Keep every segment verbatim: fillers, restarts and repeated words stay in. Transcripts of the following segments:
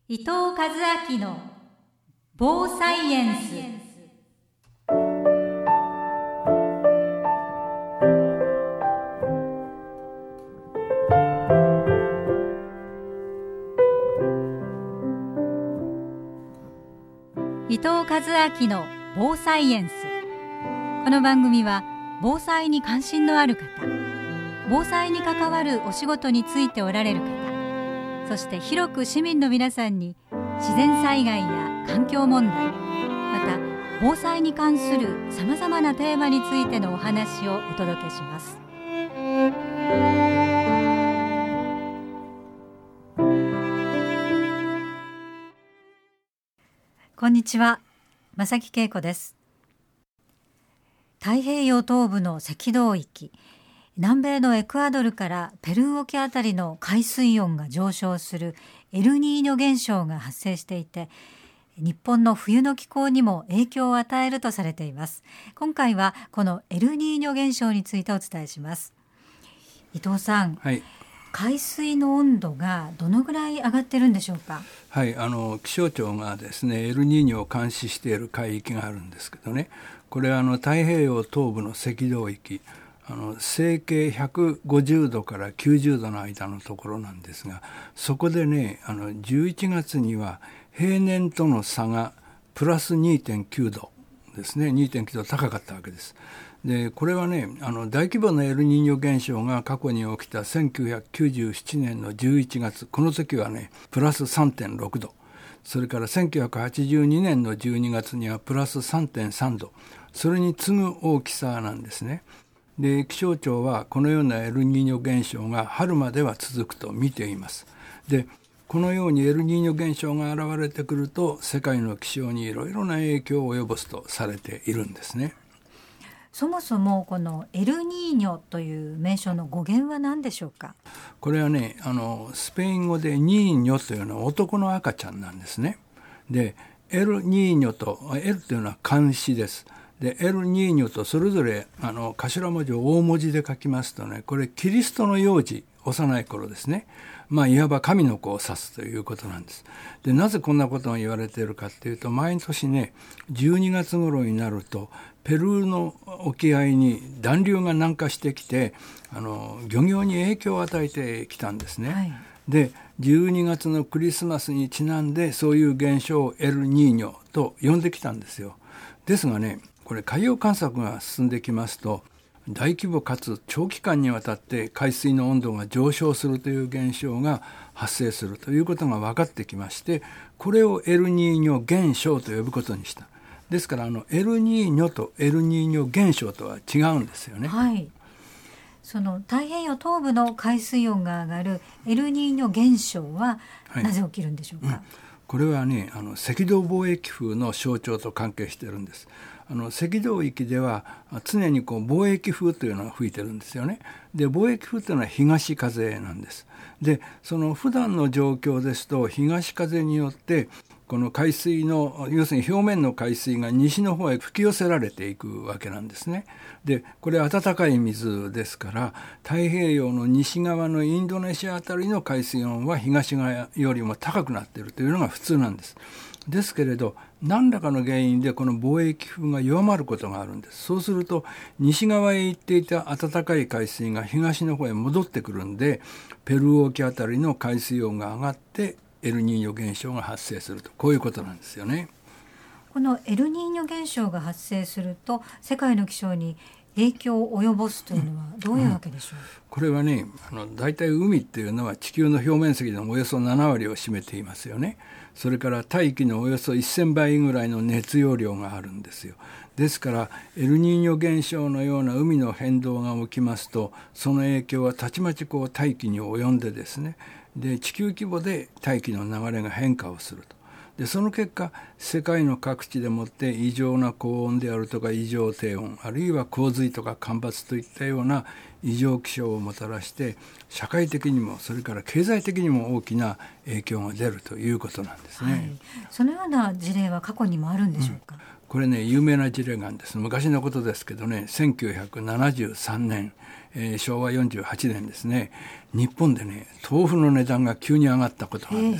伊藤和明の防災エンス。伊藤和明の防災エンス。この番組は防災に関心のある方、防災に関わるお仕事についておられる方、そして広く市民の皆さんに自然災害や環境問題、また防災に関するさまざまなテーマについてのお話をお届けします。こんにちは、正木恵子です。太平洋東部の赤道域、南米のエクアドルからペルー沖あたりの海水温が上昇するエルニーニョ現象が発生していて、日本の冬の気候にも影響を与えるとされています。今回はこのエルニーニョ現象についてお伝えします。伊藤さん、はい、海水の温度がどのぐらい上がってるんでしょうか。 はい、あの気象庁がですねエルニーニョを監視している海域があるんですけどね、これはあの太平洋東部の赤道域、あの西経ひゃくごじゅうどからきゅうじゅうどの間のところなんですが、そこでねあのじゅういちがつには平年との差がプラス にてんきゅうどですね。 にてんきゅうど高かったわけです。でこれはねあの大規模なエルニーニョ現象が過去に起きたせんきゅうひゃくきゅうじゅうななねんのじゅういちがつ、この時はねプラス さんてんろくど、それからせんきゅうひゃくはちじゅうにねんのじゅうにがつにはプラス さんてんさんど、それに次ぐ大きさなんですね。で気象庁はこのようなエルニーニョ現象が春までは続くと見ています。でこのようにエルニーニョ現象が現れてくると世界の気象にいろいろな影響を及ぼすとされているんですね。 そもそもこのエルニーニョという名称の語源は何でしょうか。 これはねあのスペイン語でニーニョというのは男の赤ちゃんなんですね。でエルニーニョとエルというのは漢詩です。でエルニーニョとそれぞれあの頭文字を大文字で書きますとね、これキリストの幼児、幼い頃ですね。まあいわば神の子を指すということなんです。でなぜこんなことが言われているかというと、毎年ねじゅうにがつ頃になるとペルーの沖合に暖流が南下してきて、あの漁業に影響を与えてきたんですね。はい、でじゅうにがつのクリスマスにちなんでそういう現象をエルニーニョと呼んできたんですよ。ですがねこれ海洋観測が進んできますと、大規模かつ長期間にわたって海水の温度が上昇するという現象が発生するということが分かってきまして、これをエルニーニョ現象と呼ぶことにした。ですからあのエルニーニョとエルニーニョ現象とは違うんですよね。 はい、その太平洋東部の海水温が上がるエルニーニョ現象はなぜ起きるんでしょうか。はい、うん、 これはねあの赤道貿易風の象徴と関係しているんです。あの赤道域では常にこう貿易風というのが吹いてるんですよね。で貿易風というのは東風なんです。でその普段の状況ですと東風によってこの海水の要するに表面の海水が西の方へ吹き寄せられていくわけなんですね。でこれは暖かい水ですから太平洋の西側のインドネシアあたりの海水温は東側よりも高くなっているというのが普通なんです。ですけれど何らかの原因でこの貿易風が弱まることがあるんです。そうすると西側へ行っていた暖かい海水が東の方へ戻ってくるんで、ペルー沖あたりの海水温が上がってエルニーニョ現象が発生すると、こういうことなんですよね。 このエルニーニョ現象が発生すると世界の気象に影響を及ぼすというのはどういうわけでしょう。うん、 これはねあの大体海っていうのは地球の表面積のおよそななわりを占めていますよね。それから大気のおよそせんばいぐらいの熱容量があるんですよ。ですからエルニーニョ現象のような海の変動が起きますと、その影響はたちまちこう大気に及んでですね、で地球規模で大気の流れが変化をすると。でその結果世界の各地でもって異常な高温であるとか異常低温、あるいは洪水とか干ばつといったような異常気象をもたらして社会的にもそれから経済的にも大きな影響が出るということなんですね。はい、 そのような事例は過去にもあるんでしょうか。うん、 これね有名な事例があるんです。昔のことですけどねせんきゅうひゃくななじゅうさんねん、えー、しょうわよんじゅうはちねんですね、日本でね豆腐の値段が急に上がったことがあるんですよ。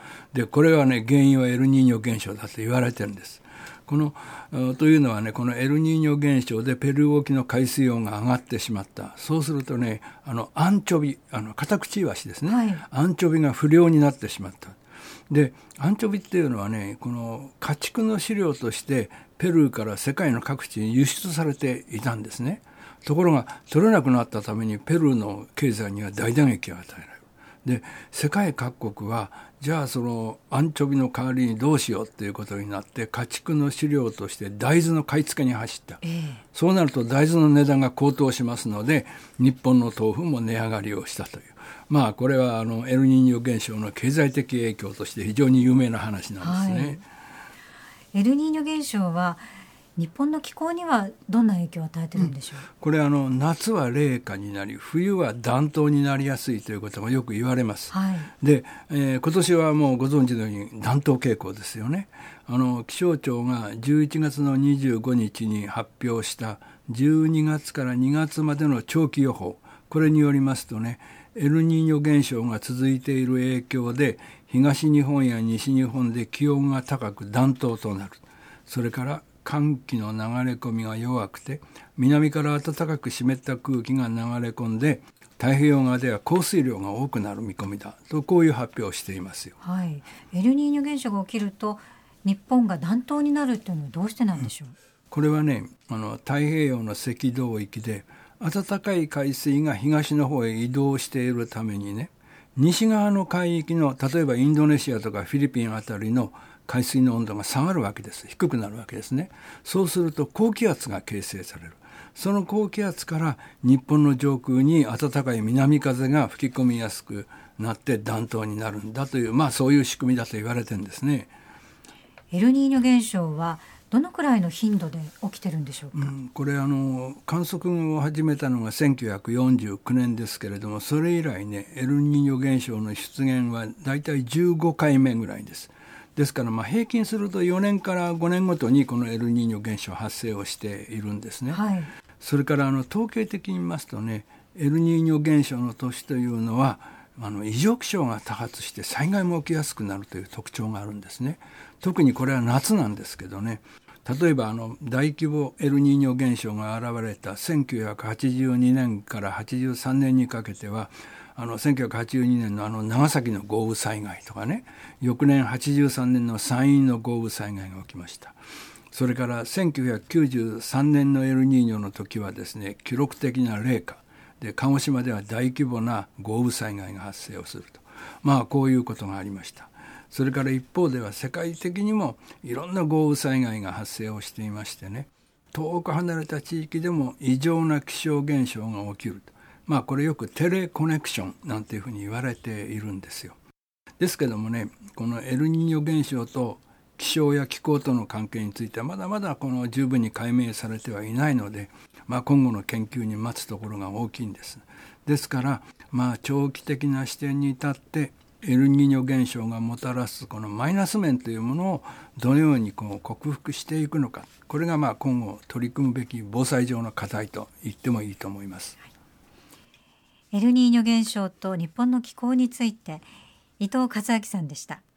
でこれはね原因はエルニーニョ現象だと言われてるんです。このというのはね、このエルニーニョ現象でペルー沖の海水温が上がってしまった。そうするとね、あのアンチョビ、あのカタクチイワシですね、はい、アンチョビが不良になってしまった。でアンチョビっていうのはね、この家畜の飼料としてペルーから世界の各地に輸出されていたんですね。ところが取れなくなったためにペルーの経済には大打撃を与えられる。で世界各国はじゃあそのアンチョビの代わりにどうしようっていうことになって家畜の飼料として大豆の買い付けに走った、えー、そうなると大豆の値段が高騰しますので日本の豆腐も値上がりをしたという、まあこれはあのエルニーニョ現象の経済的影響として非常に有名な話なんですね、はい、 エルニーニョ現象は日本の気候にはどんな影響を与えてるんでしょう。うん、 これあの夏は冷夏になり冬は暖冬になりやすいということがよく言われます、はい、で、えー、今年はもうご存知のように暖冬傾向ですよね。あの気象庁がじゅういちがつのにじゅうごにちに発表したじゅうにがつからにがつまでの長期予報、これによりますとね、エルニーニョ現象が続いている影響で東日本や西日本で気温が高く暖冬となる。それから寒気の流れ込みが弱くて南から暖かく湿った空気が流れ込んで太平洋側では降水量が多くなる見込みだと、こういう発表をしていますよ。 はい、エルニーニョ現象が起きると日本が暖冬になるというのはどうしてなんでしょう。うん、 これはね、あの太平洋の赤道域で暖かい海水が東の方へ移動しているためにね、西側の海域の例えばインドネシアとかフィリピンあたりの海水の温度が下がるわけです。低くなるわけですね。そうすると高気圧が形成される。その高気圧から日本の上空に暖かい南風が吹き込みやすくなって暖冬になるんだという、まあそういう仕組みだと言われてるんですね。 エルニーニョ現象はどのくらいの頻度で起きてるんでしょうか。うん、 これあの観測を始めたのがせんきゅうひゃくよんじゅうきゅうねんですけれども、それ以来ね、エルニーニョ現象の出現はだいたいじゅうごかいめぐらいです。ですからまあ平均するとよねんからごねんごとにこのエルニーニョ現象発生をしているんですね。はい、それからあの統計的に見ますとね、エルニーニョ現象の年というのはあの異常気象が多発して災害も起きやすくなるという特徴があるんですね。特にこれは夏なんですけどね、例えばあの大規模エルニーニョ現象が現れたせんきゅうひゃくはちじゅうにねんからはちじゅうさんねんにかけてはあのせんきゅうひゃくはちじゅうにねんのあの長崎の豪雨災害とかね、翌年はちじゅうさんねんの山陰の豪雨災害が起きました。それからせんきゅうひゃくきゅうじゅうさんねんのエルニーニョの時はですね、記録的な冷夏で鹿児島では大規模な豪雨災害が発生をすると、まあこういうことがありました。それから一方では世界的にもいろんな豪雨災害が発生をしていましてね、遠く離れた地域でも異常な気象現象が起きると、まあこれよくテレコネクションなんていうふうに言われているんですよ。ですけどもね、このエルニーニョ現象と気象や気候との関係についてはまだまだこの十分に解明されてはいないので、まあ、今後の研究に待つところが大きいんです。ですからまあ長期的な視点に立ってエルニーニョ現象がもたらすこのマイナス面というものをどのようにこう克服していくのか、これがまあ今後取り組むべき防災上の課題と言ってもいいと思います。 エルニーニョ現象と日本の気候について伊藤和明さんでした。